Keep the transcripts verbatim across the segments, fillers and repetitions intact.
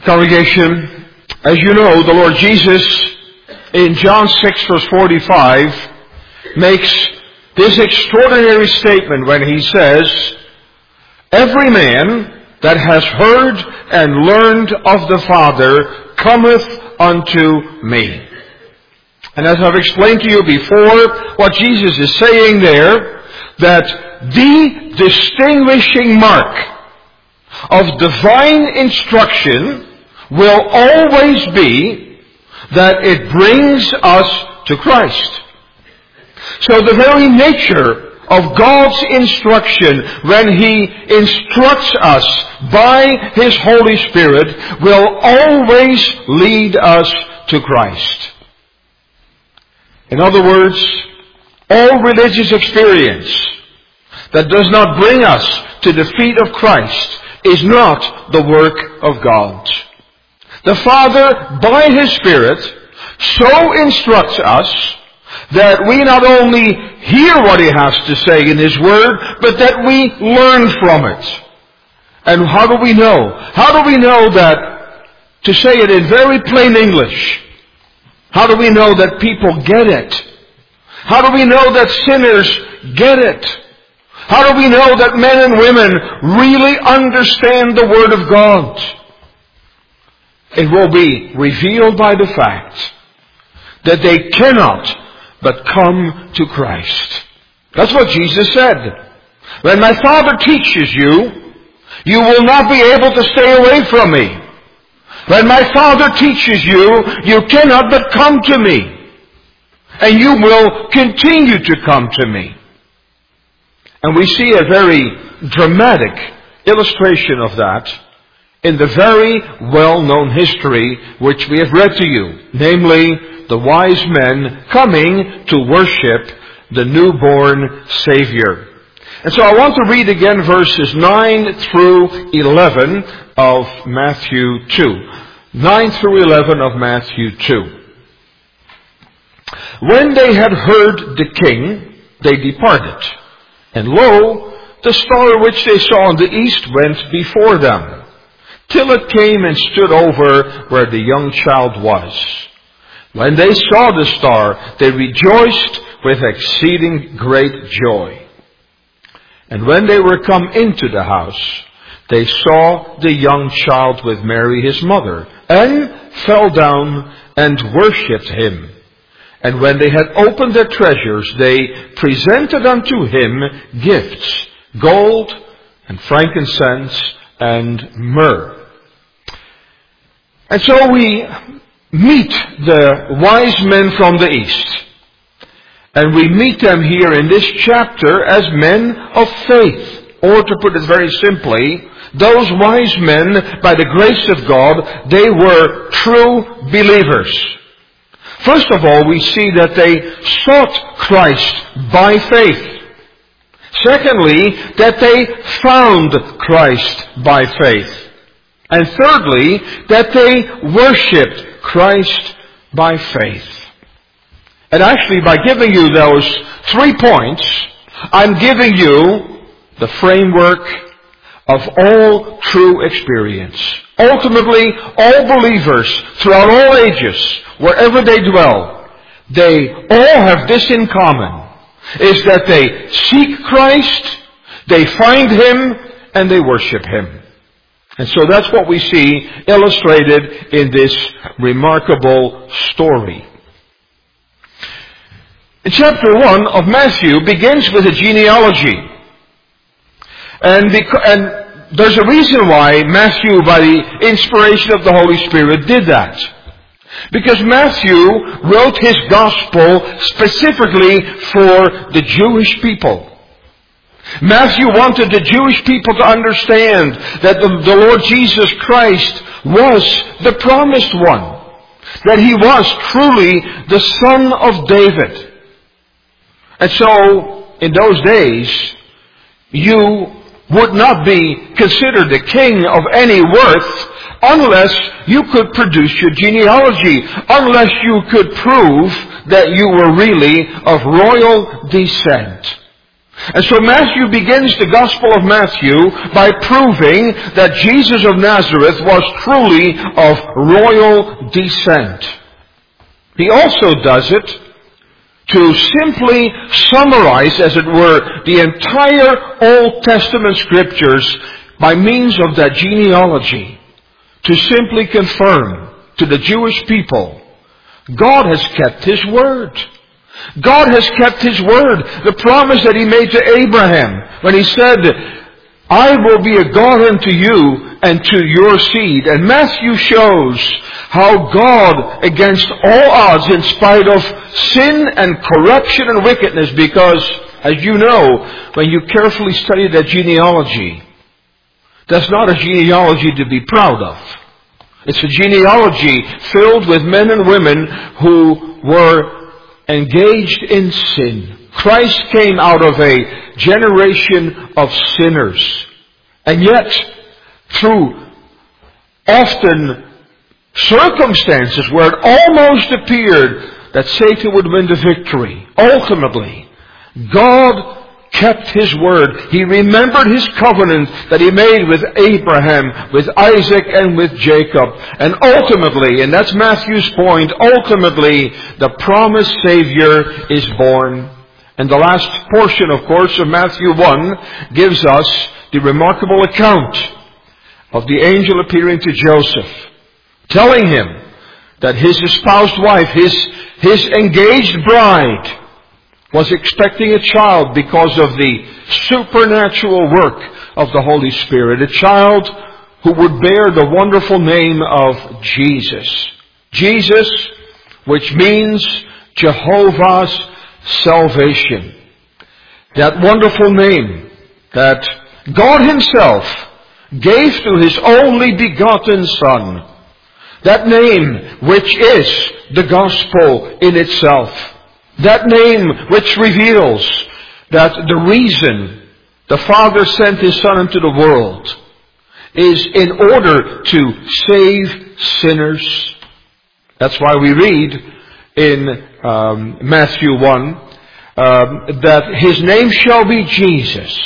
Congregation, as you know, the Lord Jesus in John six verse forty-five makes this extraordinary statement when He says, "Every man that has heard and learned of the Father cometh unto me." And as I've explained to you before, what Jesus is saying there, that the distinguishing mark of divine instruction will always be that it brings us to Christ. So the very nature of God's instruction when He instructs us by His Holy Spirit will always lead us to Christ. In other words, all religious experience that does not bring us to the feet of Christ is not the work of God. The Father, by His Spirit, so instructs us that we not only hear what He has to say in His Word, but that we learn from it. And how do we know? How do we know that, to say it in very plain English, how do we know that people get it? How do we know that sinners get it? How do we know that men and women really understand the Word of God? It will be revealed by the fact that they cannot but come to Christ. That's what Jesus said. When my Father teaches you, you will not be able to stay away from me. When my Father teaches you, you cannot but come to me. And you will continue to come to me. And we see a very dramatic illustration of that in the very well-known history which we have read to you. Namely, the wise men coming to worship the newborn Savior. And so I want to read again verses nine through eleven of Matthew two. nine through eleven of Matthew two. When they had heard the king, they departed. And lo, the star which they saw in the east went before them, till it came and stood over where the young child was. When they saw the star, they rejoiced with exceeding great joy. And when they were come into the house, they saw the young child with Mary his mother, and fell down and worshipped Him. And when they had opened their treasures, they presented unto Him gifts, gold and frankincense and myrrh. And so we meet the wise men from the east. And we meet them here in this chapter as men of faith. Or to put it very simply, those wise men, by the grace of God, they were true believers. First of all, we see that they sought Christ by faith. Secondly, that they found Christ by faith. And thirdly, that they worshipped Christ by faith. And actually, by giving you those three points, I'm giving you the framework of all true experience. Ultimately, all believers throughout all ages, wherever they dwell, they all have this in common, is that they seek Christ, they find Him, and they worship Him. And so that's what we see illustrated in this remarkable story. In chapter one of Matthew begins with a genealogy. And, bec- and there's a reason why Matthew, by the inspiration of the Holy Spirit, did that. Because Matthew wrote his gospel specifically for the Jewish people. Matthew wanted the Jewish people to understand that the, the Lord Jesus Christ was the promised one. That He was truly the Son of David. And so, in those days, you would not be considered a king of any worth unless you could produce your genealogy, unless you could prove that you were really of royal descent. And so Matthew begins the Gospel of Matthew by proving that Jesus of Nazareth was truly of royal descent. He also does it to simply summarize, as it were, the entire Old Testament Scriptures by means of that genealogy, to simply confirm to the Jewish people, God has kept His word. God has kept His word. The promise that He made to Abraham when He said, I will be a God unto you and to your seed. And Matthew shows how God, against all odds, in spite of sin and corruption and wickedness, because, as you know, when you carefully study that genealogy, that's not a genealogy to be proud of. It's a genealogy filled with men and women who were engaged in sin. Christ came out of a generation of sinners. And yet, through often circumstances where it almost appeared that Satan would win the victory, ultimately, God kept His word. He remembered His covenant that He made with Abraham, with Isaac, and with Jacob. And ultimately, and that's Matthew's point, ultimately the promised Savior is born. And the last portion, of course, of Matthew one gives us the remarkable account of the angel appearing to Joseph, telling him that his espoused wife, his, his engaged bride, was expecting a child because of the supernatural work of the Holy Spirit. A child who would bear the wonderful name of Jesus. Jesus, which means Jehovah's salvation. That wonderful name that God Himself gave to His only begotten Son. That name which is the gospel in itself. That name which reveals that the reason the Father sent His Son into the world is in order to save sinners. That's why we read in um, Matthew one um, that His name shall be Jesus.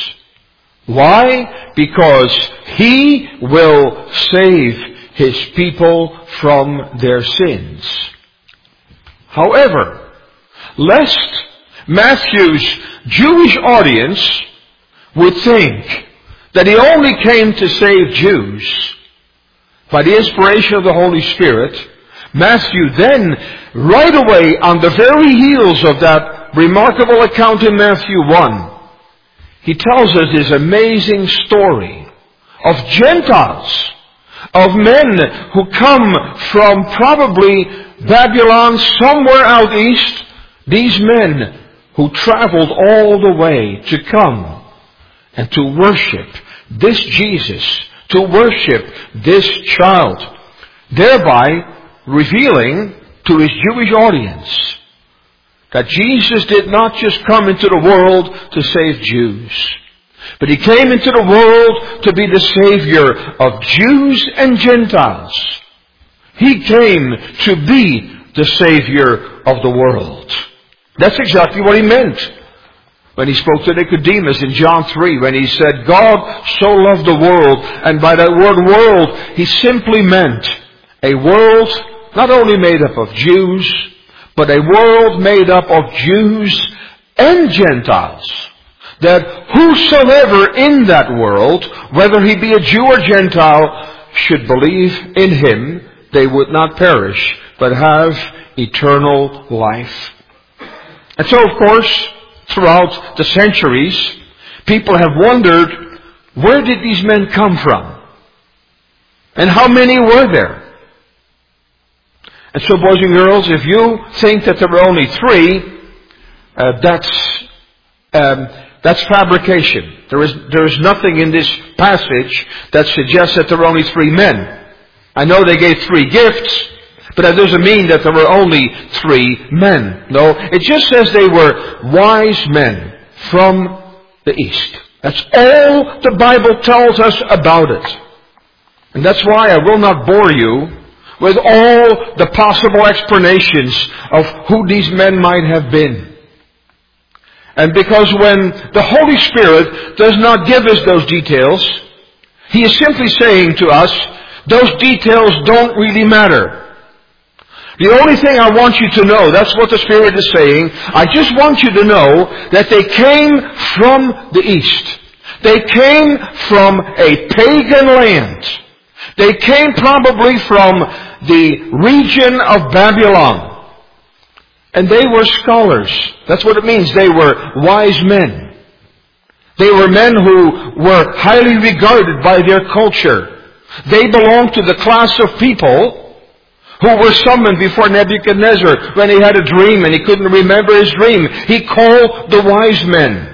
Why? Because He will save His people from their sins. However, lest Matthew's Jewish audience would think that He only came to save Jews, by the inspiration of the Holy Spirit, Matthew then, right away on the very heels of that remarkable account in Matthew one, he tells us this amazing story of Gentiles, of men who come from probably Babylon, somewhere out east. These men who traveled all the way to come and to worship this Jesus, to worship this child, thereby revealing to His Jewish audience that Jesus did not just come into the world to save Jews, but He came into the world to be the Savior of Jews and Gentiles. He came to be the Savior of the world. That's exactly what He meant when He spoke to Nicodemus in John three, when He said, God so loved the world. And by that word world, He simply meant a world not only made up of Jews, but a world made up of Jews and Gentiles. That whosoever in that world, whether he be a Jew or Gentile, should believe in Him, they would not perish, but have eternal life. And so, of course, throughout the centuries, people have wondered, where did these men come from? And how many were there? And so, boys and girls, if you think that there were only three, uh, that's um, that's fabrication. There is there is nothing in this passage that suggests that there were only three men. I know they gave three gifts, but that doesn't mean that there were only three men. No, it just says they were wise men from the East. That's all the Bible tells us about it. And that's why I will not bore you with all the possible explanations of who these men might have been. And because when the Holy Spirit does not give us those details, He is simply saying to us, those details don't really matter. The only thing I want you to know, that's what the Spirit is saying, I just want you to know that they came from the East. They came from a pagan land. They came probably from the region of Babylon. And they were scholars. That's what it means. They were wise men. They were men who were highly regarded by their culture. They belonged to the class of people who were summoned before Nebuchadnezzar when he had a dream and he couldn't remember his dream. He called the wise men.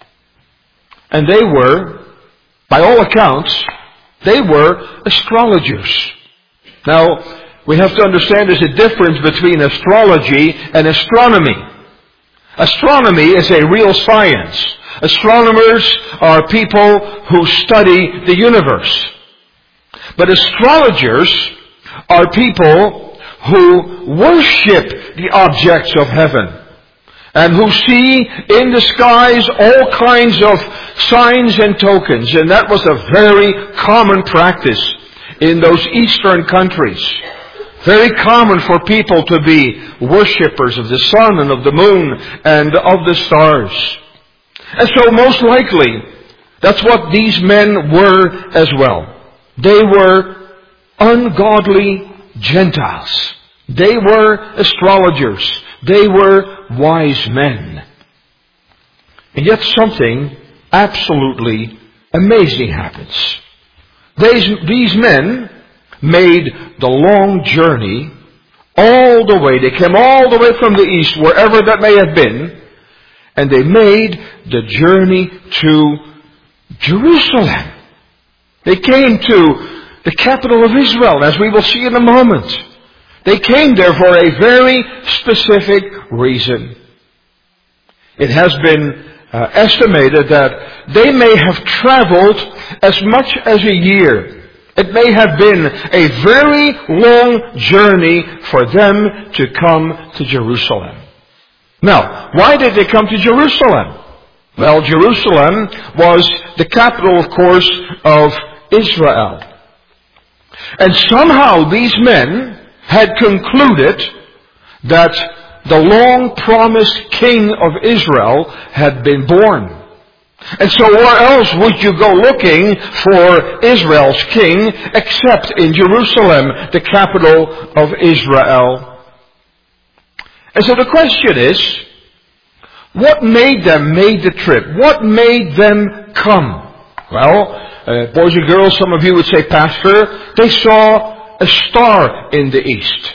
And they were, by all accounts, they were astrologers. Now, we have to understand there's a difference between astrology and astronomy. Astronomy is a real science. Astronomers are people who study the universe. But astrologers are people who worship the objects of heaven and who see in the skies all kinds of signs and tokens. And that was a very common practice in those eastern countries. Very common for people to be worshippers of the sun and of the moon and of the stars. And so most likely, that's what these men were as well. They were ungodly Gentiles. They were astrologers. They were wise men. And yet something absolutely amazing happens. These, these men made the long journey all the way. They came all the way from the east, wherever that may have been, and they made the journey to Jerusalem. They came to the capital of Israel, as we will see in a moment. They came there for a very specific reason. It has been uh, estimated that they may have traveled as much as a year. It may have been a very long journey for them to come to Jerusalem. Now, why did they come to Jerusalem? Well, Jerusalem was the capital, of course, of Israel. And somehow these men had concluded that the long-promised king of Israel had been born. And so where else would you go looking for Israel's king except in Jerusalem, the capital of Israel? And so the question is, what made them make the trip? What made them come? Well, uh, boys and girls, some of you would say, Pastor, they saw a star in the east.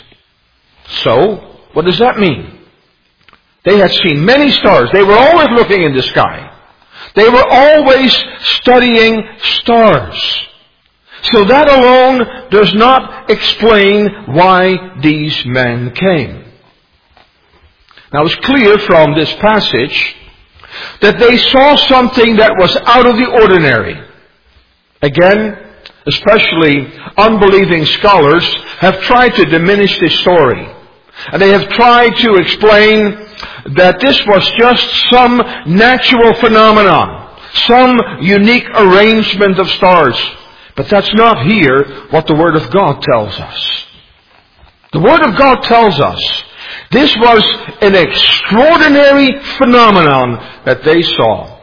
So, what does that mean? They had seen many stars. They were always looking in the sky. They were always studying stars. So that alone does not explain why these men came. Now it's clear from this passage that they saw something that was out of the ordinary. Again, especially unbelieving scholars have tried to diminish this story. And they have tried to explain that this was just some natural phenomenon, some unique arrangement of stars. But that's not here what the Word of God tells us. The Word of God tells us this was an extraordinary phenomenon that they saw.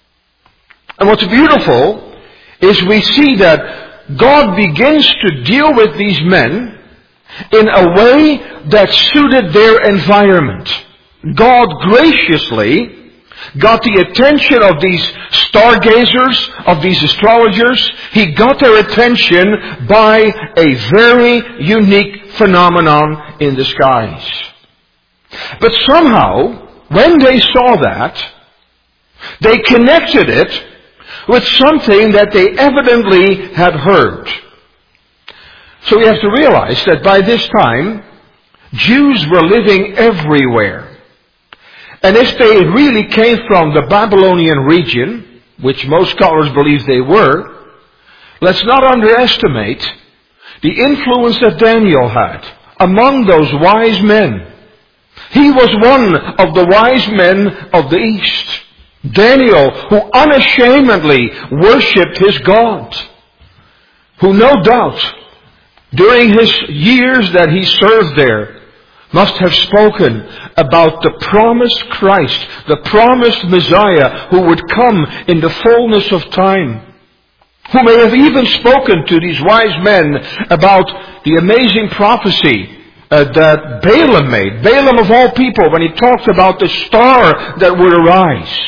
And what's beautiful is we see that God begins to deal with these men in a way that suited their environment. God graciously got the attention of these stargazers, of these astrologers. He got their attention by a very unique phenomenon in the skies. But somehow, when they saw that, they connected it with something that they evidently had heard. So we have to realize that by this time, Jews were living everywhere. And if they really came from the Babylonian region, which most scholars believe they were, let's not underestimate the influence that Daniel had among those wise men. He was one of the wise men of the East. Daniel, who unashamedly worshipped his God. Who no doubt, during his years that he served there, must have spoken about the promised Christ, the promised Messiah who would come in the fullness of time. Who may have even spoken to these wise men about the amazing prophecy uh, that Balaam made. Balaam of all people, when he talked about the star that would arise.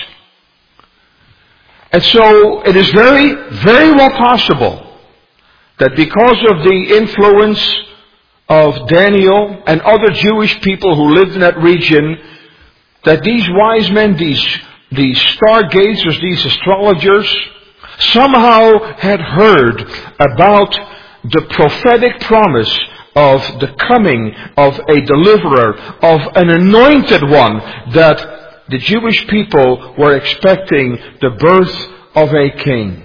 And so it is very, very well possible that because of the influence of Daniel and other Jewish people who lived in that region, that these wise men, these, these stargazers, these astrologers, somehow had heard about the prophetic promise of the coming of a deliverer, of an anointed one, that the Jewish people were expecting the birth of a king.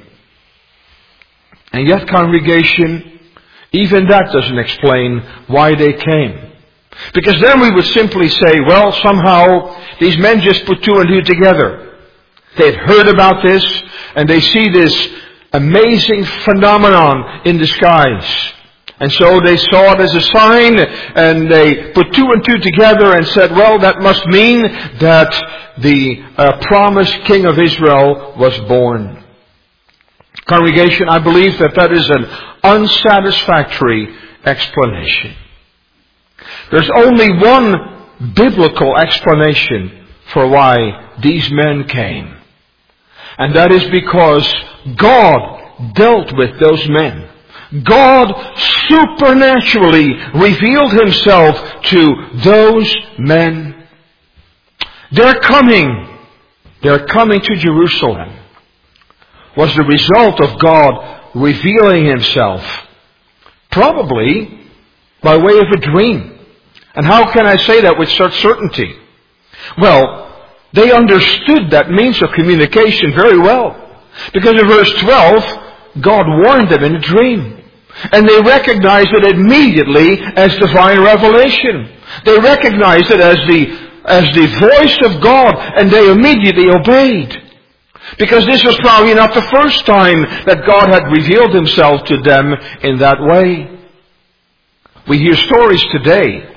And yet, congregation, even that doesn't explain why they came. Because then we would simply say, well, somehow these men just put two and two together. They had heard about this, and they see this amazing phenomenon in the skies. And so they saw it as a sign, and they put two and two together and said, well, that must mean that the uh, promised King of Israel was born. Congregation, I believe that that is an unsatisfactory explanation. There's only one biblical explanation for why these men came. And that is because God dealt with those men. God supernaturally revealed Himself to those men. Their coming, their coming to Jerusalem was the result of God revealing Himself, probably by way of a dream. And how can I say that with such certainty? Well, they understood that means of communication very well. Because in verse twelve, God warned them in a dream. And they recognized it immediately as divine revelation. They recognized it as the, as the voice of God, and they immediately obeyed. Because this was probably not the first time that God had revealed Himself to them in that way. We hear stories today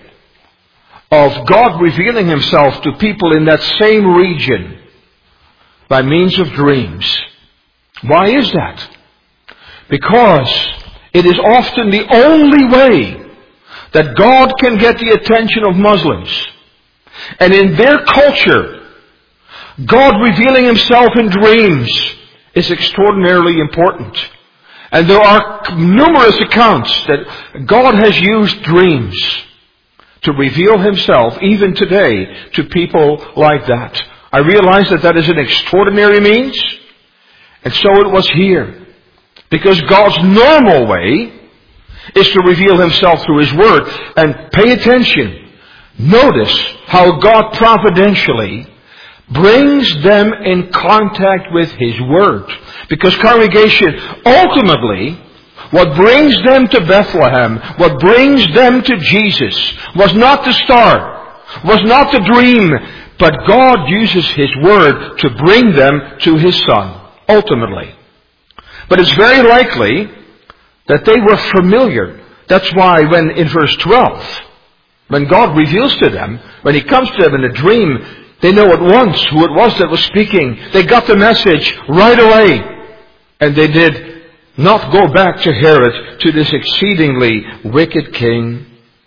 of God revealing Himself to people in that same region by means of dreams. Why is that? Because it is often the only way that God can get the attention of Muslims. And in their culture, God revealing Himself in dreams is extraordinarily important. And there are numerous accounts that God has used dreams to reveal Himself, even today, to people like that. I realize that that is an extraordinary means, and so it was here. Because God's normal way is to reveal Himself through His Word. And pay attention. Notice how God providentially brings them in contact with His Word. Because, congregation, ultimately, what brings them to Bethlehem, what brings them to Jesus, was not the star, was not the dream, but God uses His Word to bring them to His Son, ultimately. But it's very likely that they were familiar. That's why when in verse twelve, when God reveals to them, when He comes to them in a dream, they know at once who it was that was speaking. They got the message right away. And they did not go back to Herod, to this exceedingly wicked king.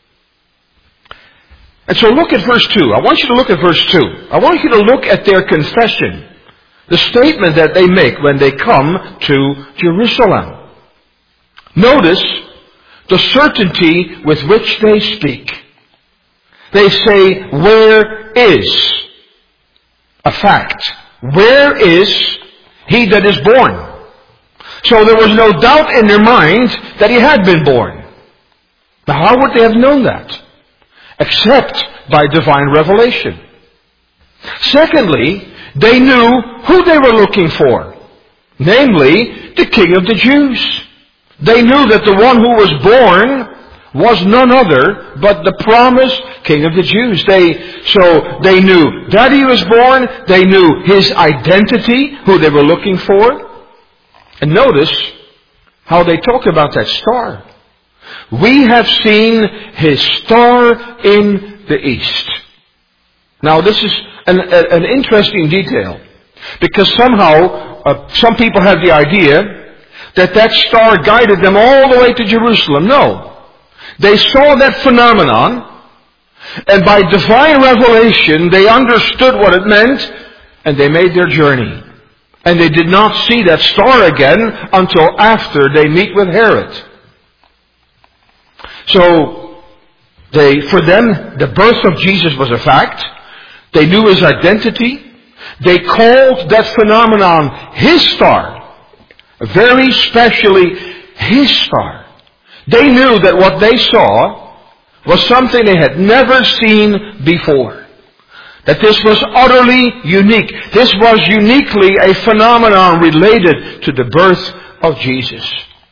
And so look at verse two. I want you to look at verse two. I want you to look at their confession. The statement that they make when they come to Jerusalem. Notice the certainty with which they speak. They say, where is a fact? Where is He that is born? So there was no doubt in their minds that He had been born. Now how would they have known that? Except by divine revelation. Secondly, they knew who they were looking for. Namely, the King of the Jews. They knew that the one who was born was none other but the promised King of the Jews. They, so they knew that he was born. They knew his identity, who they were looking for. And notice how they talk about that star. We have seen his star in the east. Now this is an, an interesting detail, because somehow uh, some people have the idea that that star guided them all the way to Jerusalem. No. They saw that phenomenon, and by divine revelation they understood what it meant, and they made their journey. And they did not see that star again until after they meet with Herod. So, they, for them, the birth of Jesus was a fact. They knew his identity. They called that phenomenon his star. Very specially, his star. They knew that what they saw was something they had never seen before. That this was utterly unique. This was uniquely a phenomenon related to the birth of Jesus.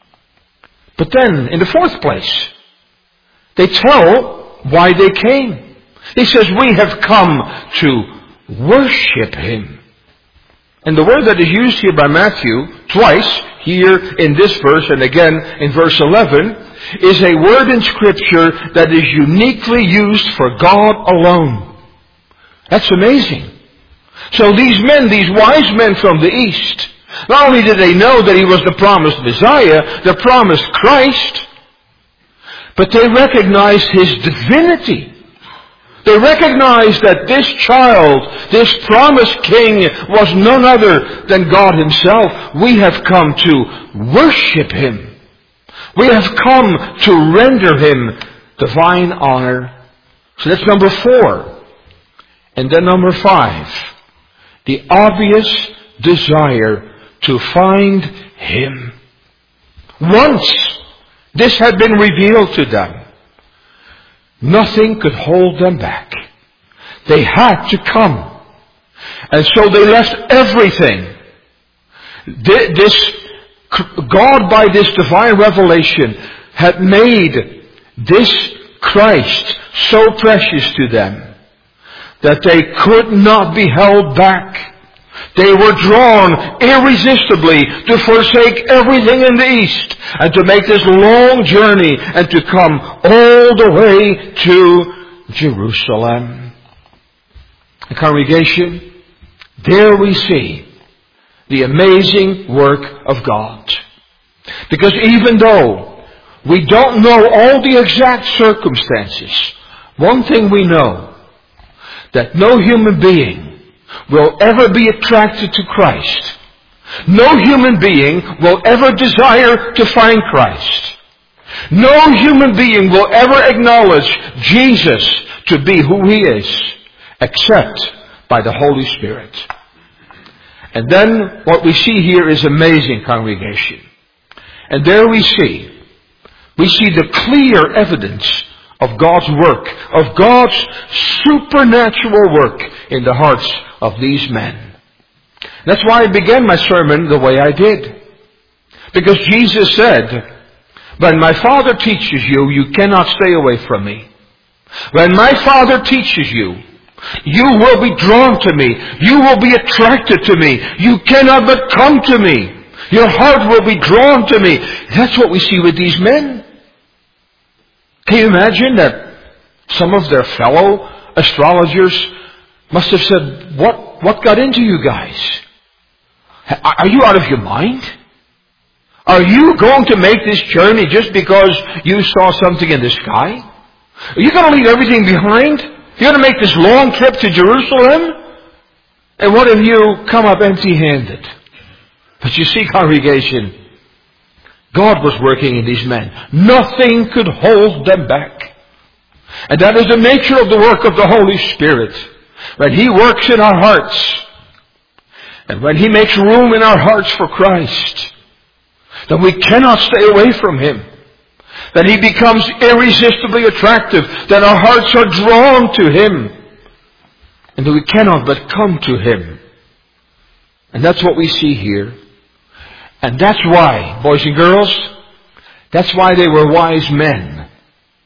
But then, in the fourth place, they tell why they came. He says, we have come to worship him. And the word that is used here by Matthew, twice, here in this verse and again in verse eleven, is a word in Scripture that is uniquely used for God alone. That's amazing. So these men, these wise men from the east, not only did they know that he was the promised Messiah, the promised Christ, but they recognized his divinity. They recognized that this child, this promised king, was none other than God himself. We have come to worship him. We have come to render him divine honor. So that's number four. And then number five, the obvious desire to find him. Once this had been revealed to them, nothing could hold them back. They had to come. And so they left everything. This, God, by this divine revelation, had made this Christ so precious to them that they could not be held back. They were drawn irresistibly to forsake everything in the east and to make this long journey and to come all the way to Jerusalem. The congregation, there we see the amazing work of God. Because even though we don't know all the exact circumstances, one thing we know, that no human being will ever be attracted to Christ. No human being will ever desire to find Christ. No human being will ever acknowledge Jesus to be who he is, except by the Holy Spirit. And then what we see here is amazing, congregation. And there we see, we see the clear evidence of God's work, of God's supernatural work in the hearts of these men. That's why I began my sermon the way I did. Because Jesus said, when my Father teaches you, you cannot stay away from me. When my Father teaches you, you will be drawn to me. You will be attracted to me. You cannot but come to me. Your heart will be drawn to me. That's what we see with these men. Can you imagine that some of their fellow astrologers must have said, what, what got into you guys? Are you out of your mind? Are you going to make this journey just because you saw something in the sky? Are you going to leave everything behind? You're going to make this long trip to Jerusalem? And what if you come up empty-handed? But you see, congregation, God was working in these men. Nothing could hold them back. And that is the nature of the work of the Holy Spirit. When he works in our hearts, and when he makes room in our hearts for Christ, then we cannot stay away from him. That he becomes irresistibly attractive. That our hearts are drawn to him. And that we cannot but come to him. And that's what we see here. And that's why, boys and girls, that's why they were wise men.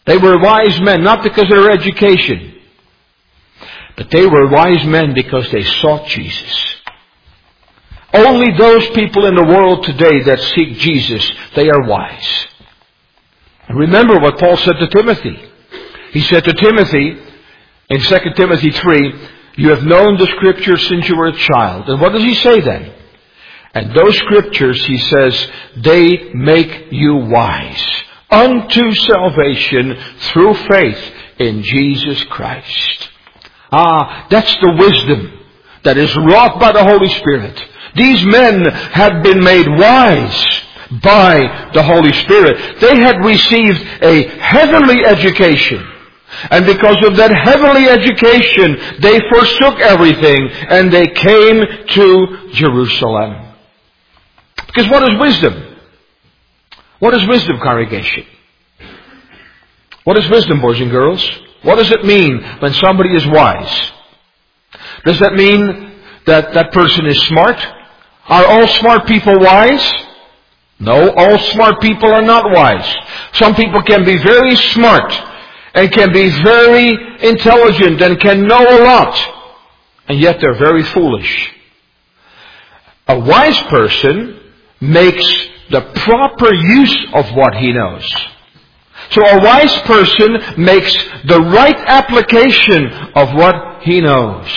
They were wise men, not because of their education, but they were wise men because they sought Jesus. Only those people in the world today that seek Jesus, they are wise. And remember what Paul said to Timothy. He said to Timothy in Second Timothy three, you have known the Scriptures since you were a child. And what does he say then? And those Scriptures, he says, they make you wise unto salvation through faith in Jesus Christ. Ah, that's the wisdom that is wrought by the Holy Spirit. These men had been made wise by the Holy Spirit. They had received a heavenly education. And because of that heavenly education, they forsook everything and they came to Jerusalem. Because what is wisdom? What is wisdom, congregation? What is wisdom, boys and girls? What does it mean when somebody is wise? Does that mean that that person is smart? Are all smart people wise? No, all smart people are not wise. Some people can be very smart and can be very intelligent and can know a lot, and yet they're very foolish. A wise person makes the proper use of what he knows. So a wise person makes the right application of what he knows.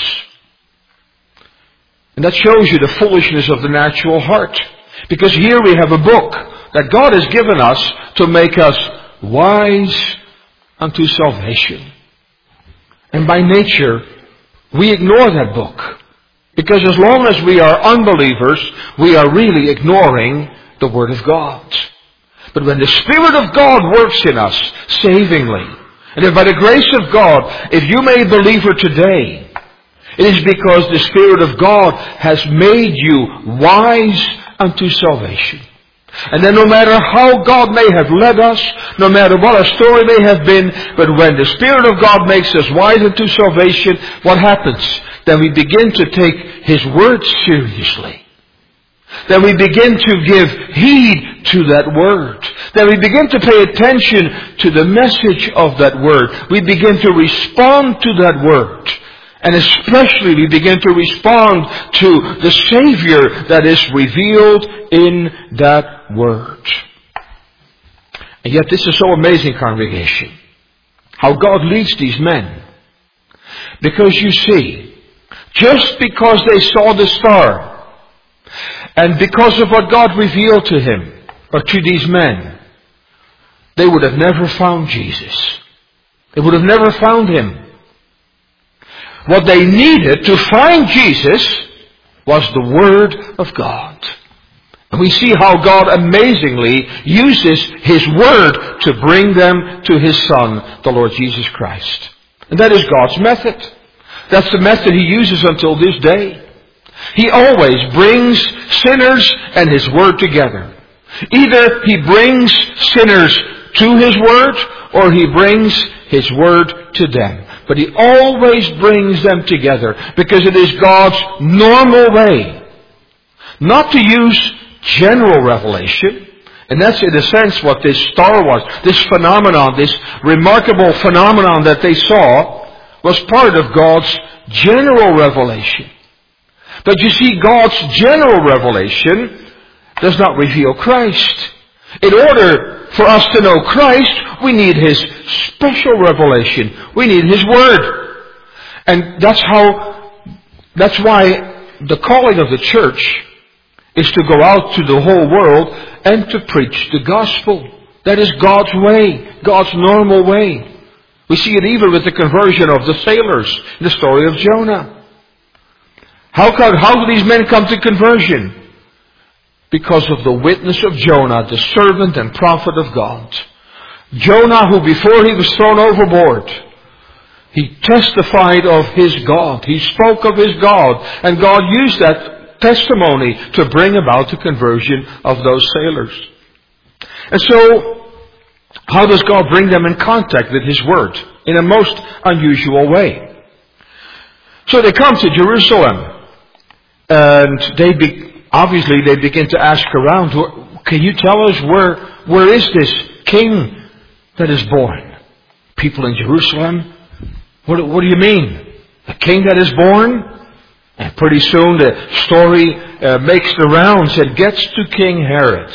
And that shows you the foolishness of the natural heart. Because here we have a book that God has given us to make us wise unto salvation. And by nature, we ignore that book. Because as long as we are unbelievers, we are really ignoring the Word of God. But when the Spirit of God works in us savingly, and if by the grace of God, if you may be a believer today, it is because the Spirit of God has made you wise unto salvation. And then no matter how God may have led us, no matter what our story may have been, but when the Spirit of God makes us wise unto salvation, what happens? Then we begin to take His Word seriously. Then we begin to give heed to that Word. Then we begin to pay attention to the message of that Word. We begin to respond to that Word. And especially we begin to respond to the Savior that is revealed in that Word. And yet this is so amazing, congregation, how God leads these men. Because you see, just because they saw the star, and because of what God revealed to him, or to these men, they would have never found Jesus. They would have never found Him. What they needed to find Jesus was the Word of God. And we see how God amazingly uses His Word to bring them to His Son, the Lord Jesus Christ. And that is God's method. That's the method He uses until this day. He always brings sinners and His Word together. Either He brings sinners to His Word, or He brings His Word to them. But He always brings them together, because it is God's normal way not to use general revelation. And that's in a sense what this star was. This phenomenon, this remarkable phenomenon that they saw, was part of God's general revelation. But you see, God's general revelation does not reveal Christ. In order for us to know Christ, we need His special revelation. We need His Word. And that's how, that's why the calling of the church is to go out to the whole world and to preach the gospel. That is God's way, God's normal way. We see it even with the conversion of the sailors in the story of Jonah. How come, how do these men come to conversion? Because of the witness of Jonah, the servant and prophet of God. Jonah, who before he was thrown overboard, he testified of his God. He spoke of his God. And God used that testimony to bring about the conversion of those sailors. And so, how does God bring them in contact with His Word? In a most unusual way. So they come to Jerusalem. And they be, obviously they begin to ask around, can you tell us where, where is this king that is born? People in Jerusalem, what, what do you mean? A king that is born? And pretty soon the story uh, makes the rounds and gets to King Herod.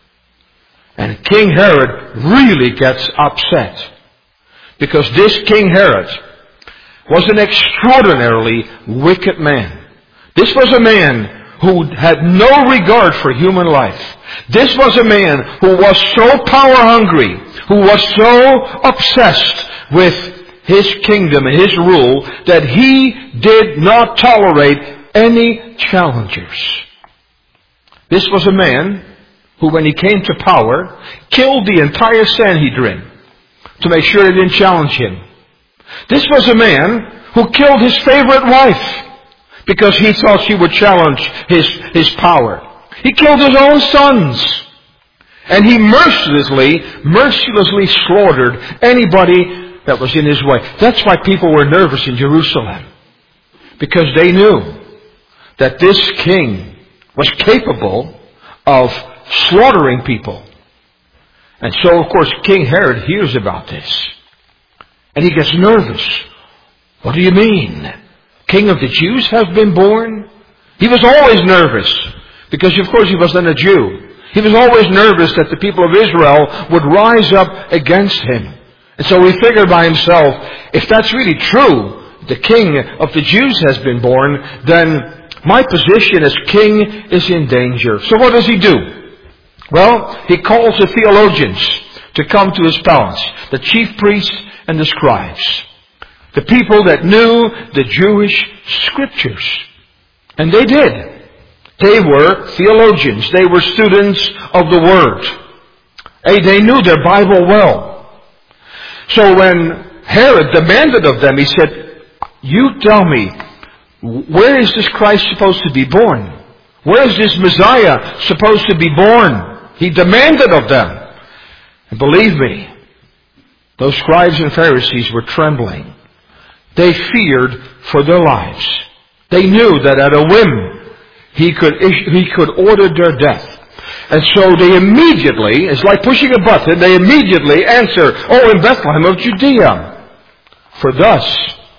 And King Herod really gets upset. Because this King Herod was an extraordinarily wicked man. This was a man who had no regard for human life. This was a man who was so power hungry, who was so obsessed with his kingdom and his rule, that he did not tolerate any challengers. This was a man who, when he came to power, killed the entire Sanhedrin to make sure they didn't challenge him. This was a man who killed his favorite wife because he thought she would challenge his, his power. He killed his own sons. And he mercilessly, mercilessly slaughtered anybody that was in his way. That's why people were nervous in Jerusalem. Because they knew that this king was capable of slaughtering people. And so, of course, King Herod hears about this. And he gets nervous. What do you mean? King of the Jews has been born? He was always nervous. Because, of course, he was then a Jew. He was always nervous that the people of Israel would rise up against him. And so he figured by himself, if that's really true, the king of the Jews has been born, then my position as king is in danger. So what does he do? Well, he calls the theologians to come to his palace, the chief priests and the scribes, the people that knew the Jewish scriptures. And they did. They were theologians. They were students of the Word. Hey, they knew their Bible well. So when Herod demanded of them, he said, you tell me, where is this Christ supposed to be born? Where is this Messiah supposed to be born? He demanded of them. And believe me, those scribes and Pharisees were trembling. They feared for their lives. They knew that at a whim, he could, he could order their death. And so they immediately, it's like pushing a button, they immediately answer, oh, in Bethlehem of Judea. For thus,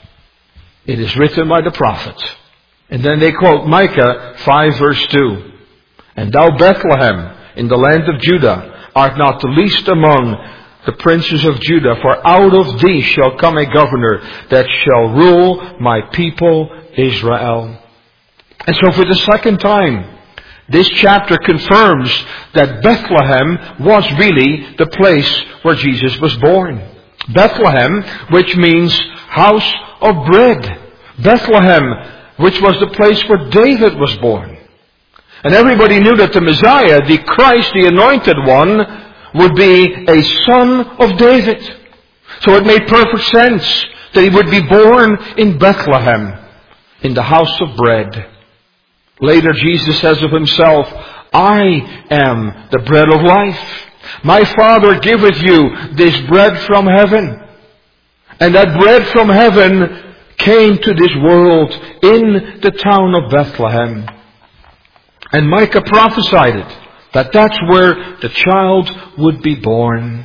it is written by the prophets. And then they quote Micah five verse two. And thou Bethlehem, in the land of Judah, art not the least among the princes of Judah, for out of thee shall come a governor that shall rule my people Israel. And so for the second time, this chapter confirms that Bethlehem was really the place where Jesus was born. Bethlehem, which means house of bread. Bethlehem, which was the place where David was born. And everybody knew that the Messiah, the Christ, the Anointed One, would be a son of David. So it made perfect sense that he would be born in Bethlehem, in the house of bread. Later Jesus says of himself, I am the bread of life. My Father giveth you this bread from heaven. And that bread from heaven came to this world in the town of Bethlehem. And Micah prophesied it, that that's where the child would be born.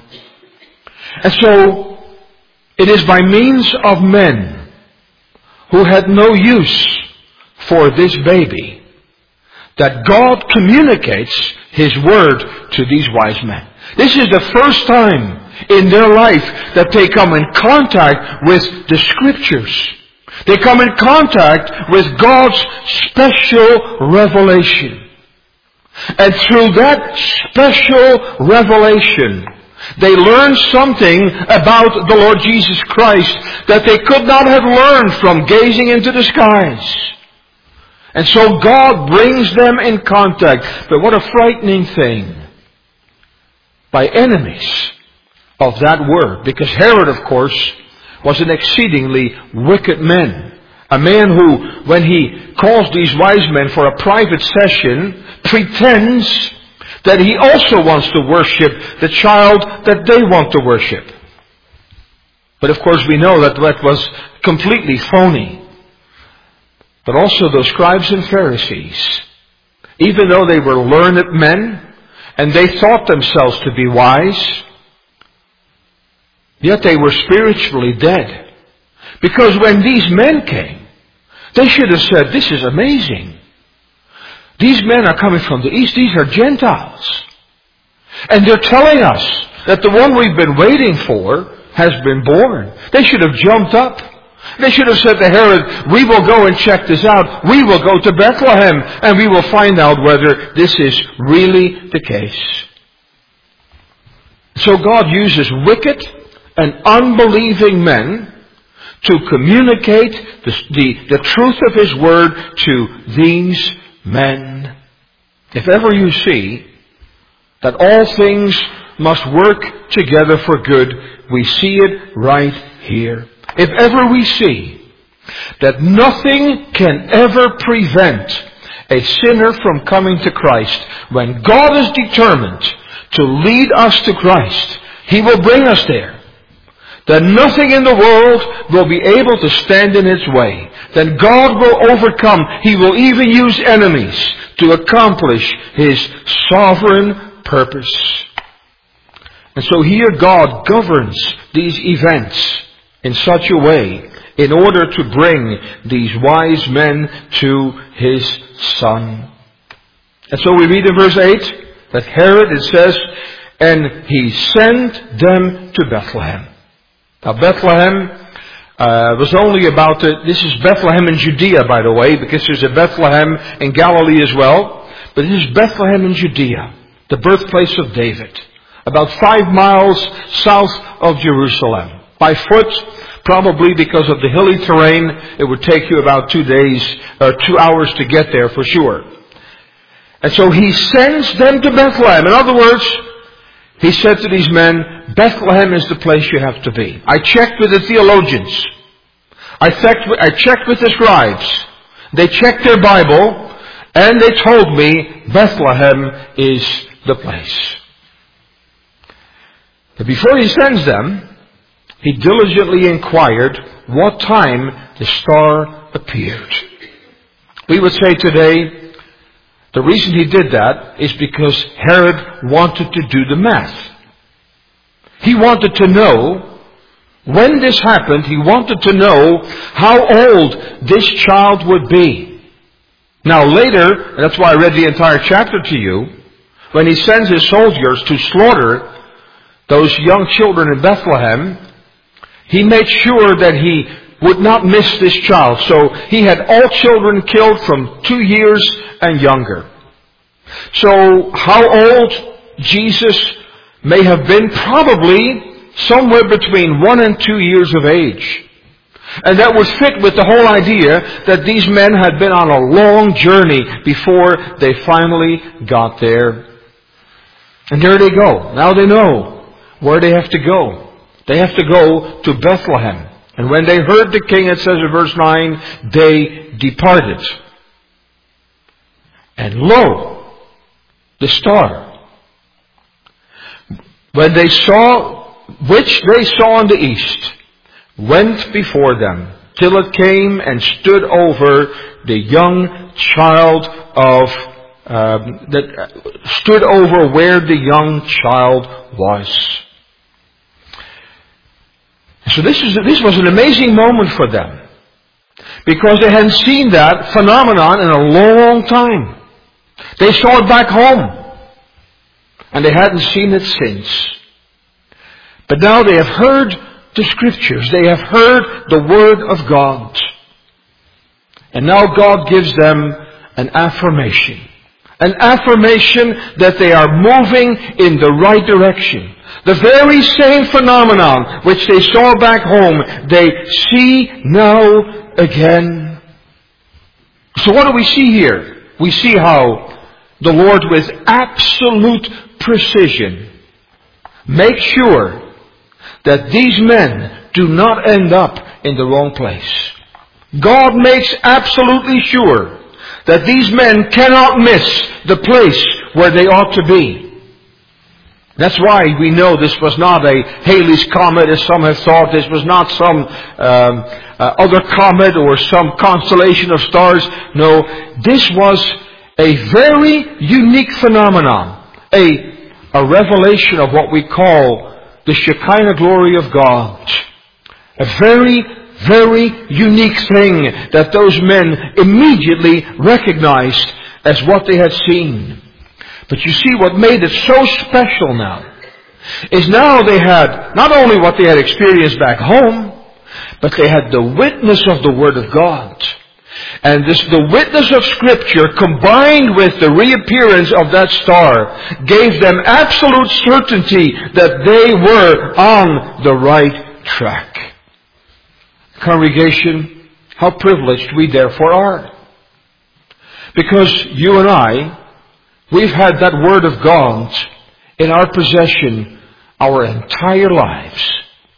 And so, it is by means of men who had no use for this baby that God communicates His Word to these wise men. This is the first time in their life that they come in contact with the Scriptures. They come in contact with God's special revelation. And through that special revelation, they learn something about the Lord Jesus Christ that they could not have learned from gazing into the skies. And so God brings them in contact. But what a frightening thing. By enemies of that word. Because Herod, of course, was an exceedingly wicked man. A man who, when he calls these wise men for a private session, pretends that he also wants to worship the child that they want to worship. But of course we know that that was completely phony. But also those scribes and Pharisees, even though they were learned men, and they thought themselves to be wise, Yet they were spiritually dead. Because when these men came, they should have said, this is amazing. These men are coming from the east. These are Gentiles. And they're telling us that the one we've been waiting for has been born. They should have jumped up. They should have said to Herod, we will go and check this out. We will go to Bethlehem and we will find out whether this is really the case. So God uses wicked and unbelieving men to communicate the, the, the truth of His Word to these men. If ever you see that all things must work together for good, we see it right here. If ever we see that nothing can ever prevent a sinner from coming to Christ, when God is determined to lead us to Christ, He will bring us there. That nothing in the world will be able to stand in its way. Then God will overcome. He will even use enemies to accomplish His sovereign purpose. And so here God governs these events in such a way in order to bring these wise men to His Son. And so we read in verse eight that Herod, it says, and he sent them to Bethlehem. Now Bethlehem uh, was only about, the, this is Bethlehem in Judea, by the way, because there's a Bethlehem in Galilee as well. But this is Bethlehem in Judea, the birthplace of David. About five miles south of Jerusalem. By foot, probably because of the hilly terrain, it would take you about two days, or two hours to get there for sure. And so he sends them to Bethlehem. In other words, he said to these men, Bethlehem is the place you have to be. I checked with the theologians. I checked, I checked with the scribes. They checked their Bible, and they told me Bethlehem is the place. But before he sends them, he diligently inquired what time the star appeared. We would say today, the reason he did that is because Herod wanted to do the math. He wanted to know when this happened. He wanted to know how old this child would be. Now later, and that's why I read the entire chapter to you, when he sends his soldiers to slaughter those young children in Bethlehem, he made sure that he would not miss this child. So he had all children killed from two years and younger. So how old Jesus may have been? Probably somewhere between one and two years of age. And that would fit with the whole idea that these men had been on a long journey before they finally got there. And there they go. Now they know where they have to go. They have to go to Bethlehem. And when they heard the king, it says in verse nine, they departed. And lo, the star, when they saw, which they saw in the east, went before them, till it came and stood over the young child of, um, that stood over where the young child was. So this is this was an amazing moment for them, because they hadn't seen that phenomenon in a long time. They saw it back home, and they hadn't seen it since. But now they have heard the Scriptures. They have heard the Word of God. And now God gives them an affirmation. An affirmation that they are moving in the right direction. The very same phenomenon which they saw back home, they see now again. So what do we see here? We see how the Lord, with absolute precision, makes sure that these men do not end up in the wrong place. God makes absolutely sure that these men cannot miss the place where they ought to be. That's why we know this was not a Halley's Comet, as some have thought. This was not some um, uh, other comet or some constellation of stars. No, this was a very unique phenomenon. A, a revelation of what we call the Shekinah glory of God. A very, very unique thing that those men immediately recognized as what they had seen. But you see, what made it so special now is now they had not only what they had experienced back home, but they had the witness of the Word of God. And this, the witness of Scripture combined with the reappearance of that star gave them absolute certainty that they were on the right track. Congregation, how privileged we therefore are. Because you and I, we've had that Word of God in our possession our entire lives.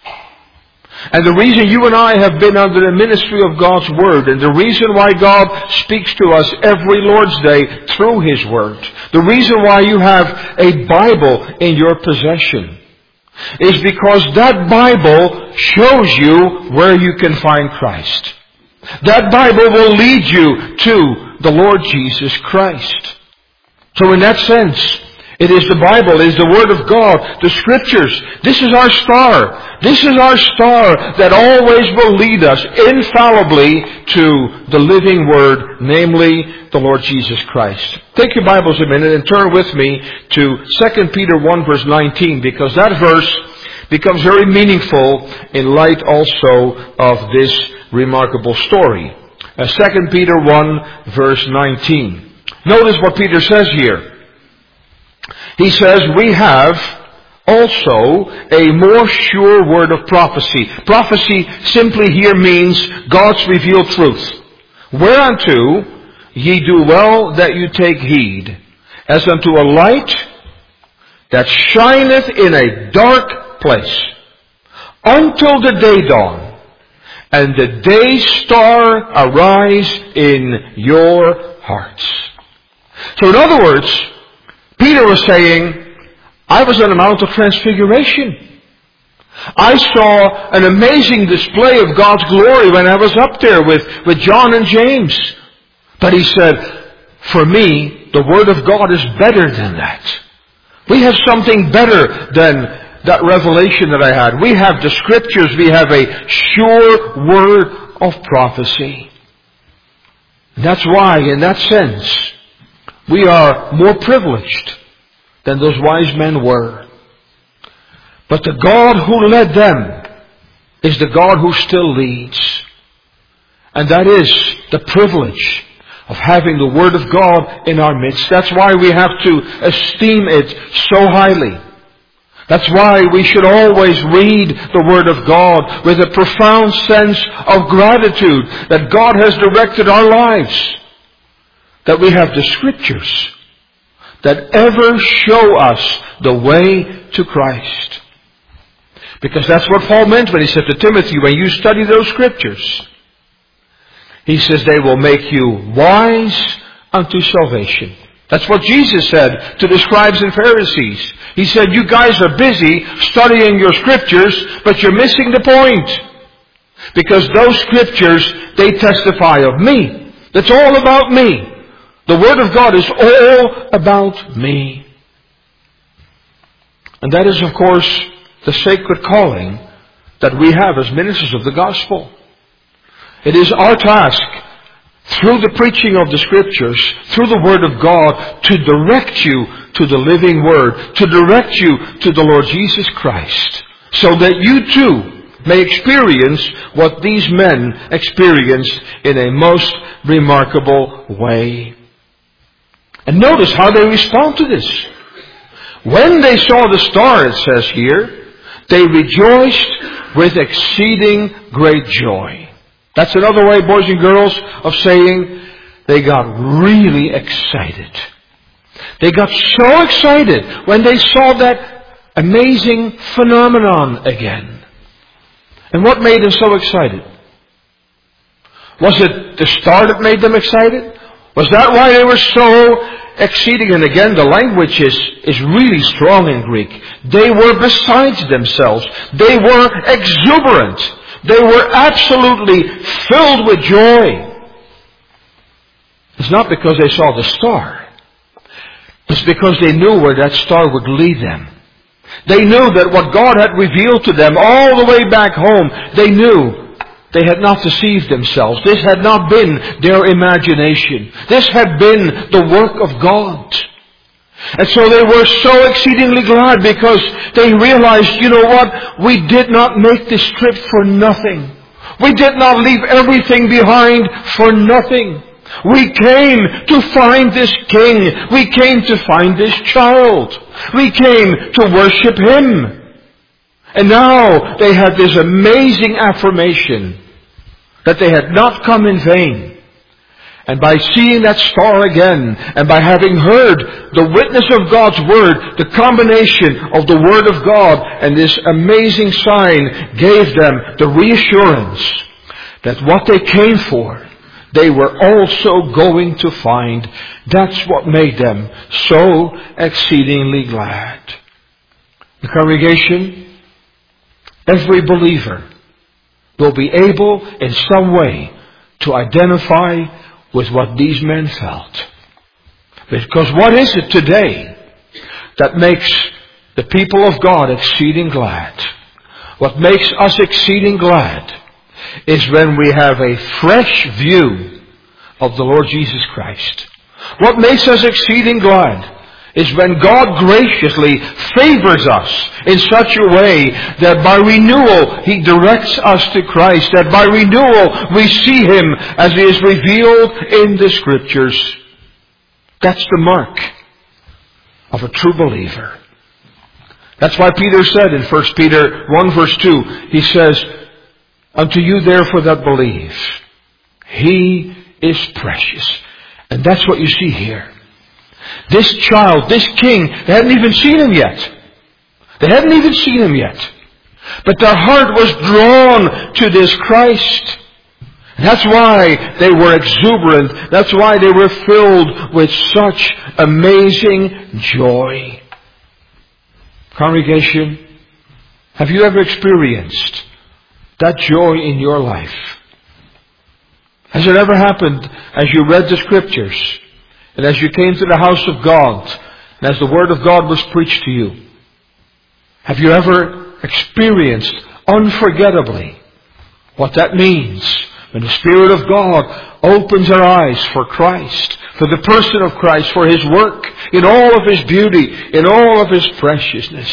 And the reason you and I have been under the ministry of God's Word, and the reason why God speaks to us every Lord's Day through His Word, the reason why you have a Bible in your possession, is because that Bible shows you where you can find Christ. That Bible will lead you to the Lord Jesus Christ. So in that sense, it is the Bible, it is the Word of God, the Scriptures. This is our star. This is our star that always will lead us infallibly to the living Word, namely the Lord Jesus Christ. Take your Bibles a minute and turn with me to Second Peter one verse nineteen, because that verse becomes very meaningful in light also of this remarkable story. Uh, Second Peter one verse nineteen. Notice what Peter says here. He says, we have also a more sure word of prophecy. Prophecy simply here means God's revealed truth. Whereunto ye do well that you take heed, as unto a light that shineth in a dark place, until the day dawn, and the day star arise in your hearts. So in other words, Peter was saying, I was on the Mount of Transfiguration. I saw an amazing display of God's glory when I was up there with, with John and James. But he said, for me, the Word of God is better than that. We have something better than that revelation that I had. We have the Scriptures. We have a sure word of prophecy. That's why, in that sense, we are more privileged than those wise men were. But the God who led them is the God who still leads. And that is the privilege of having the Word of God in our midst. That's why we have to esteem it so highly. That's why we should always read the Word of God with a profound sense of gratitude that God has directed our lives. That we have the Scriptures that ever show us the way to Christ. Because that's what Paul meant when he said to Timothy, when you study those Scriptures, he says they will make you wise unto salvation. That's what Jesus said to the scribes and Pharisees. He said, you guys are busy studying your Scriptures, but you're missing the point. Because those Scriptures, they testify of me. That's all about me. The Word of God is all about me. And that is, of course, the sacred calling that we have as ministers of the gospel. It is our task, through the preaching of the Scriptures, through the Word of God, to direct you to the living Word, to direct you to the Lord Jesus Christ, so that you too may experience what these men experienced in a most remarkable way. And notice how they respond to this. When they saw the star, it says here, they rejoiced with exceeding great joy. That's another way, boys and girls, of saying they got really excited. They got so excited when they saw that amazing phenomenon again. And what made them so excited? Was it the star that made them excited? Was that why they were so exceeding? And again, the language is, is really strong in Greek. They were besides themselves. They were exuberant. They were absolutely filled with joy. It's not because they saw the star. It's because they knew where that star would lead them. They knew that what God had revealed to them all the way back home, they knew they had not deceived themselves. This had not been their imagination. This had been the work of God. And so they were so exceedingly glad because they realized, you know what? We did not make this trip for nothing. We did not leave everything behind for nothing. We came to find this king. We came to find this child. We came to worship him. And now they had this amazing affirmation that they had not come in vain. And by seeing that star again, and by having heard the witness of God's Word, the combination of the Word of God and this amazing sign gave them the reassurance that what they came for, they were also going to find. That's what made them so exceedingly glad. The congregation, every believer will be able in some way to identify with what these men felt. Because what is it today that makes the people of God exceeding glad? What makes us exceeding glad is when we have a fresh view of the Lord Jesus Christ. What makes us exceeding glad is when God graciously favors us in such a way that by renewal He directs us to Christ, that by renewal we see Him as He is revealed in the Scriptures. That's the mark of a true believer. That's why Peter said in First Peter one verse two, he says, "Unto you therefore that believe, He is precious." And that's what you see here. This child, this king, they hadn't even seen him yet. They hadn't even seen him yet. But their heart was drawn to this Christ. And that's why they were exuberant. That's why they were filled with such amazing joy. Congregation, have you ever experienced that joy in your life? Has it ever happened as you read the Scriptures and as you came to the house of God and as the Word of God was preached to you? Have you ever experienced unforgettably what that means when the Spirit of God opens our eyes for Christ, for the person of Christ, for His work, in all of His beauty, in all of His preciousness?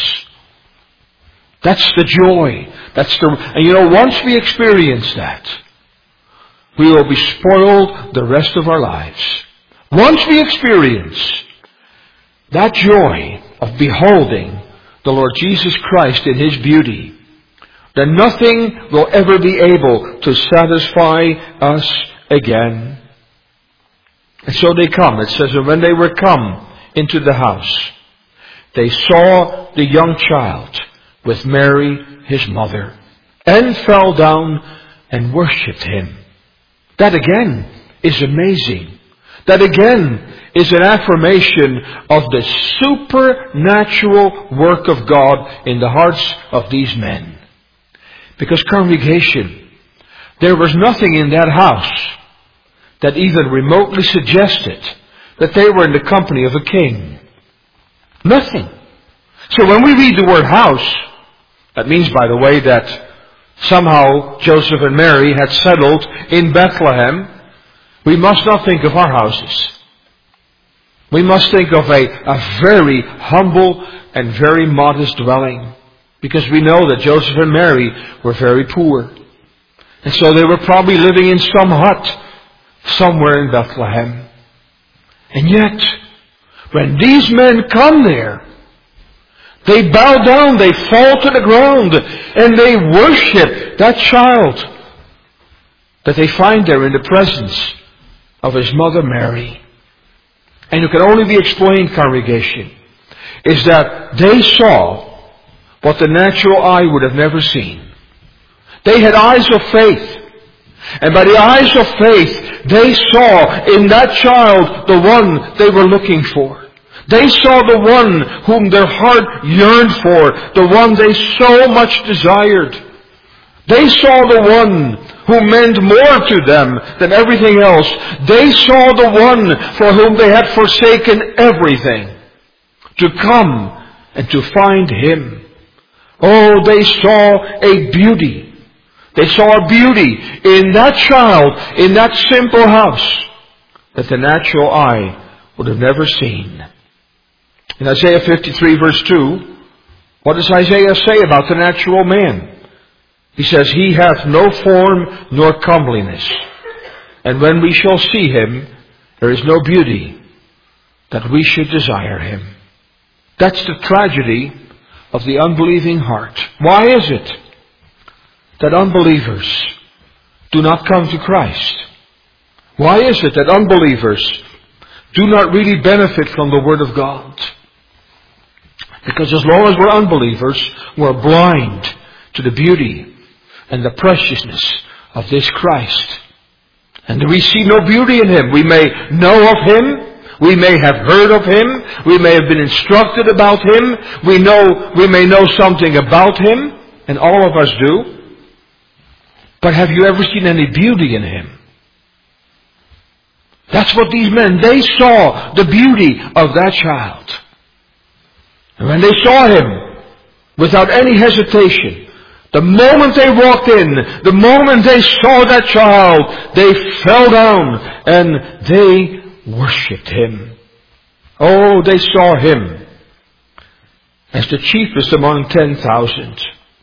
That's the joy. That's the, and you know, once we experience that, we will be spoiled the rest of our lives. Once we experience that joy of beholding the Lord Jesus Christ in His beauty, then nothing will ever be able to satisfy us again. And so they come. It says, and when they were come into the house, they saw the young child with Mary, his mother, and fell down and worshipped Him. That again is amazing. That again is an affirmation of the supernatural work of God in the hearts of these men. Because congregation, there was nothing in that house that even remotely suggested that they were in the company of a king. Nothing. So when we read the word house, that means, by the way, that somehow Joseph and Mary had settled in Bethlehem. We must not think of our houses. We must think of a, a very humble and very modest dwelling. Because we know that Joseph and Mary were very poor. And so they were probably living in some hut somewhere in Bethlehem. And yet, when these men come there, they bow down, they fall to the ground, and they worship that child that they find there in the presence of his mother Mary. And it can only be explained, congregation, is that they saw what the natural eye would have never seen. They had eyes of faith. And by the eyes of faith, they saw in that child the one they were looking for. They saw the one whom their heart yearned for, the one they so much desired. They saw the one who meant more to them than everything else. They saw the one for whom they had forsaken everything to come and to find Him. Oh, they saw a beauty. They saw a beauty in that child, in that simple house, that the natural eye would have never seen. In Isaiah fifty-three verse two, what does Isaiah say about the natural man? He says, He hath no form nor comeliness. And when we shall see Him, there is no beauty that we should desire Him. That's the tragedy of the unbelieving heart. Why is it that unbelievers do not come to Christ? Why is it that unbelievers do not really benefit from the Word of God? Because as long as we're unbelievers, we're blind to the beauty and the preciousness of this Christ. And we see no beauty in Him. We may know of Him. We may have heard of Him. We may have been instructed about Him. We know, we may know something about Him. And all of us do. But have you ever seen any beauty in Him? That's what these men, they saw the beauty of that child. And when they saw Him, without any hesitation, the moment they walked in, the moment they saw that child, they fell down and they worshipped Him. Oh, they saw Him as the chiefest among ten thousand.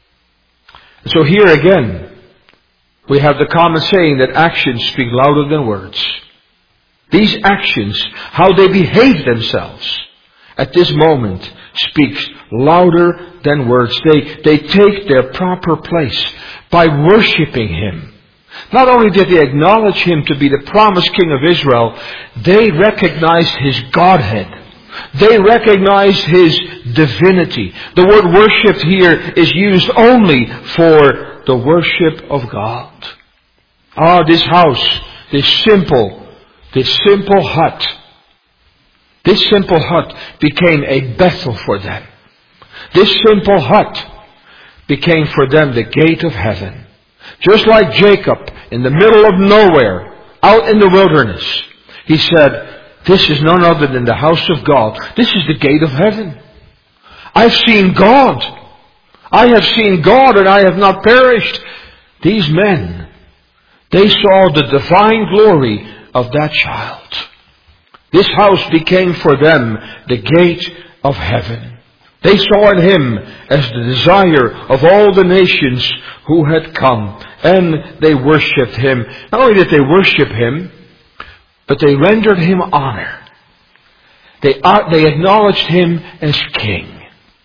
So here again, we have the common saying that actions speak louder than words. These actions, how they behave themselves at this moment, speaks louder than words. They, they take their proper place by worshiping Him. Not only did they acknowledge Him to be the promised King of Israel, they recognized His Godhead. They recognized His divinity. The word worship here is used only for the worship of God. Ah, this house, this simple, this simple hut, This simple hut became a Bethel for them. This simple hut became for them the gate of heaven. Just like Jacob in the middle of nowhere, out in the wilderness, he said, this is none other than the house of God. This is the gate of heaven. I've seen God. I have seen God and I have not perished. These men, they saw the divine glory of that child. This house became for them the gate of heaven. They saw in Him as the desire of all the nations who had come. And they worshipped Him. Not only did they worship Him, but they rendered Him honor. They, they acknowledged Him as King.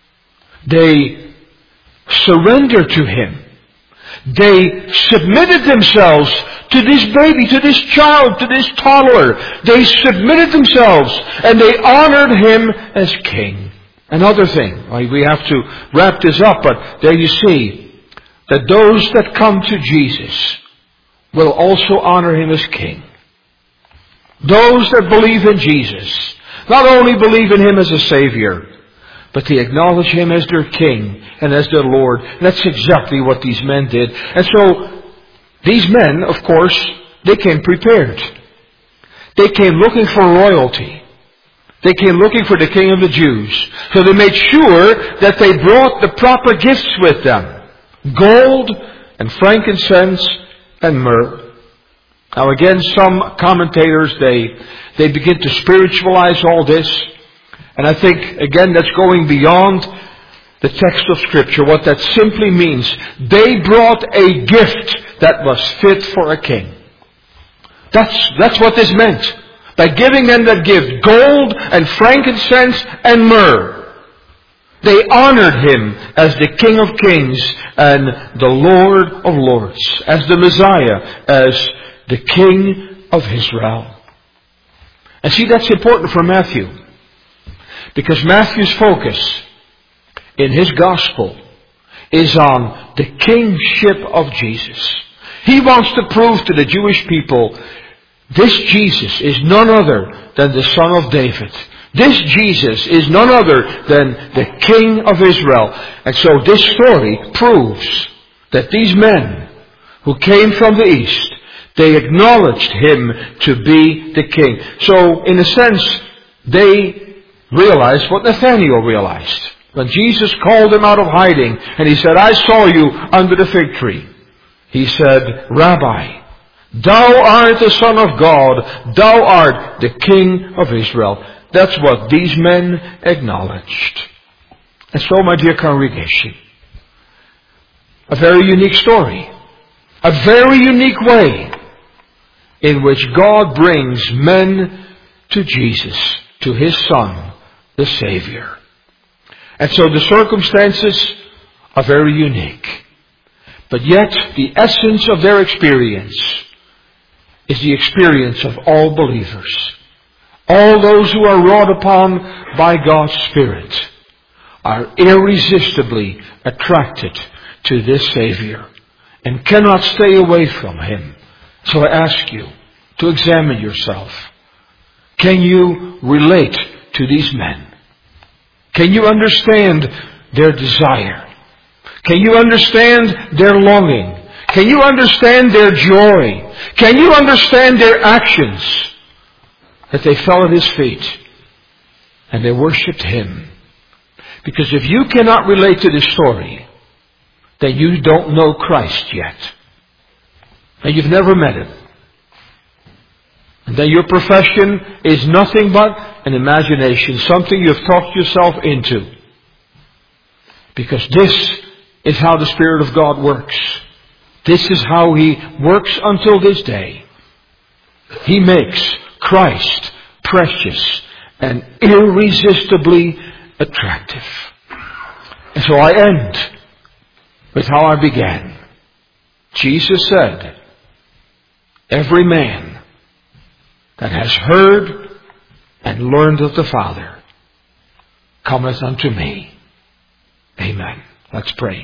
They surrendered to Him. They submitted themselves to this baby, to this child, to this toddler. They submitted themselves and they honored Him as King. Another thing, we have to wrap this up, but there you see that those that come to Jesus will also honor Him as King. Those that believe in Jesus not only believe in Him as a Savior, but they acknowledge Him as their King and as their Lord. And that's exactly what these men did. And so, these men, of course, they came prepared. They came looking for royalty. They came looking for the King of the Jews. So they made sure that they brought the proper gifts with them. Gold and frankincense and myrrh. Now again, some commentators, they, they begin to spiritualize all this. And I think, again, that's going beyond the text of Scripture. What that simply means, they brought a gift that was fit for a king. That's, that's what this meant. By giving them that gift, gold and frankincense and myrrh, they honored Him as the King of Kings and the Lord of Lords, as the Messiah, as the King of Israel. And see, that's important for Matthew. Because Matthew's focus in his gospel is on the kingship of Jesus. He wants to prove to the Jewish people, this Jesus is none other than the Son of David. This Jesus is none other than the King of Israel. And so this story proves that these men who came from the east, they acknowledged Him to be the King. So in a sense, they realized what Nathanael realized. When Jesus called him out of hiding and he said, I saw you under the fig tree. He said, Rabbi, thou art the Son of God. Thou art the King of Israel. That's what these men acknowledged. And so, my dear congregation, a very unique story. A very unique way in which God brings men to Jesus, to His Son, the Savior. And so the circumstances are very unique. But yet, the essence of their experience is the experience of all believers. All those who are wrought upon by God's Spirit are irresistibly attracted to this Savior and cannot stay away from Him. So I ask you to examine yourself. Can you relate to these men? Can you understand their desire? Can you understand their longing? Can you understand their joy? Can you understand their actions? That they fell at His feet and they worshipped Him. Because if you cannot relate to this story, then you don't know Christ yet. And you've never met Him. And then your profession is nothing but an imagination, something you've talked yourself into. Because this is how the Spirit of God works. This is how He works until this day. He makes Christ precious and irresistibly attractive. And so I end with how I began. Jesus said, every man that has heard and learned of the Father cometh unto me. Amen. Let's pray.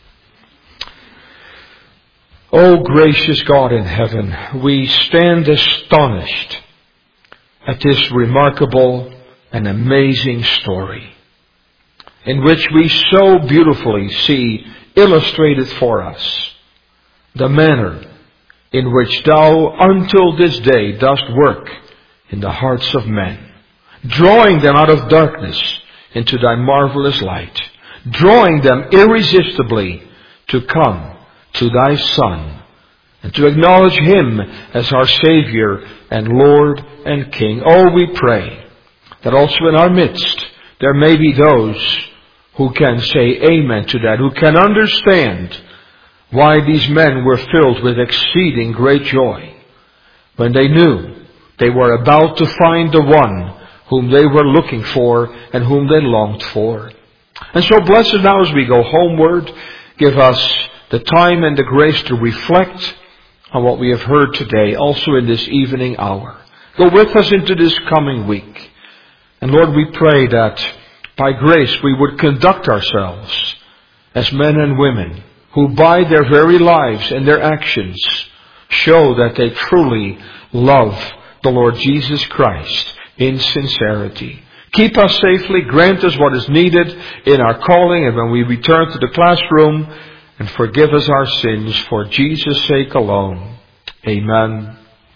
O gracious God in heaven, we stand astonished at this remarkable and amazing story in which we so beautifully see illustrated for us the manner in which Thou until this day dost work in the hearts of men, drawing them out of darkness into Thy marvelous light, drawing them irresistibly to come to Thy Son and to acknowledge Him as our Savior and Lord and King. Oh, we pray that also in our midst there may be those who can say amen to that, who can understand why these men were filled with exceeding great joy when they knew they were about to find the one whom they were looking for and whom they longed for. And so bless us now as we go homeward. Give us the time and the grace to reflect on what we have heard today, also in this evening hour. Go with us into this coming week. And Lord, we pray that by grace we would conduct ourselves as men and women who by their very lives and their actions show that they truly love the Lord Jesus Christ in sincerity. Keep us safely, grant us what is needed in our calling and when we return to the classroom, and forgive us our sins for Jesus' sake alone. Amen.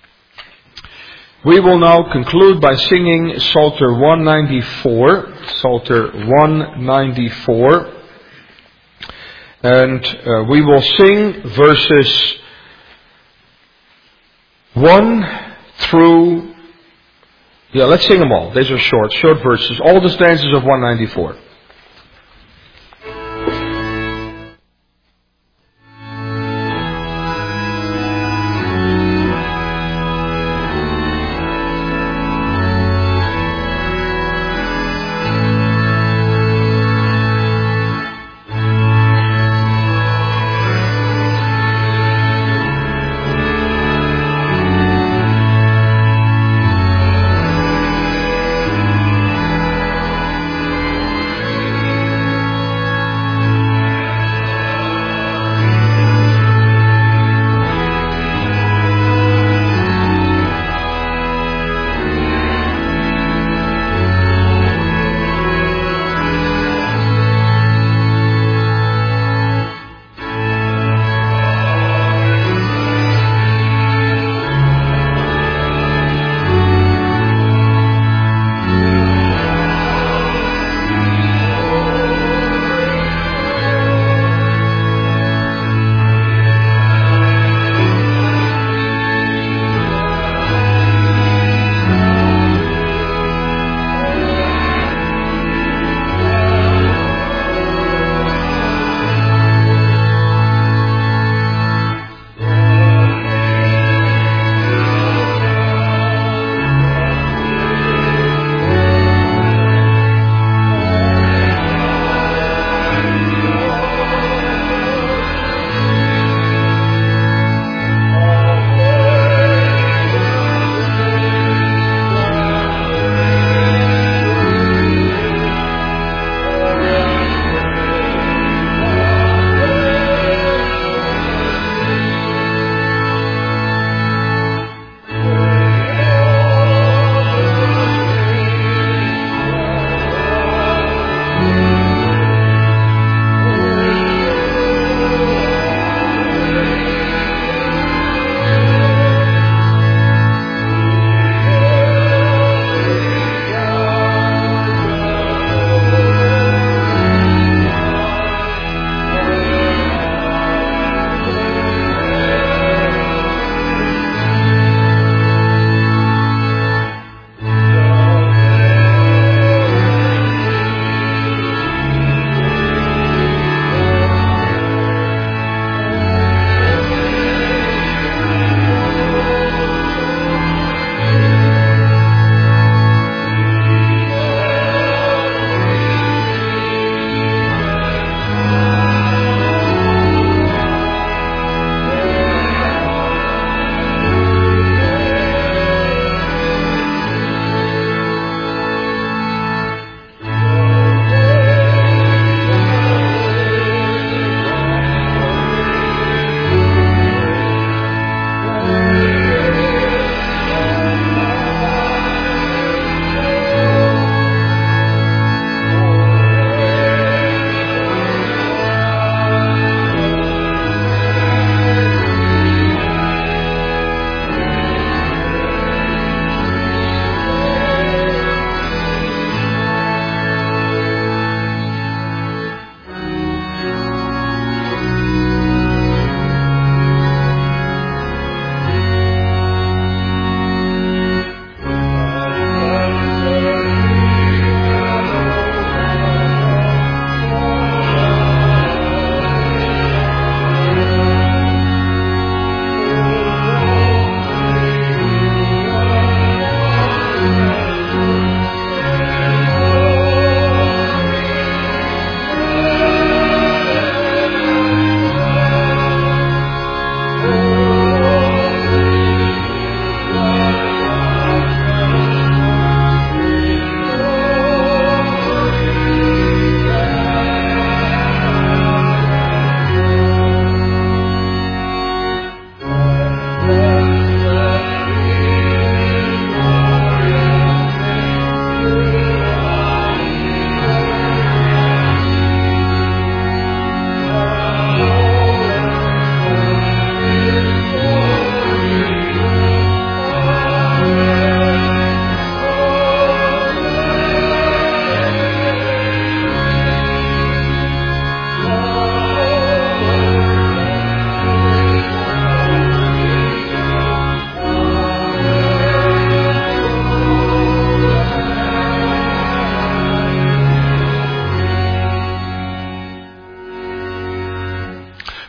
We will now conclude by singing Psalter one ninety-four. Psalter one ninety-four. And uh, we will sing verses one through... Yeah, let's sing them all. These are short, short verses. All the stanzas of one ninety-four.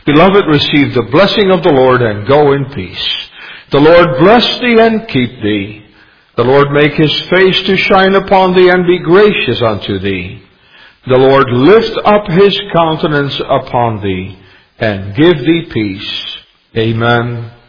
Beloved, receive the blessing of the Lord and go in peace. The Lord bless thee and keep thee. The Lord make his face to shine upon thee and be gracious unto thee. The Lord lift up his countenance upon thee and give thee peace. Amen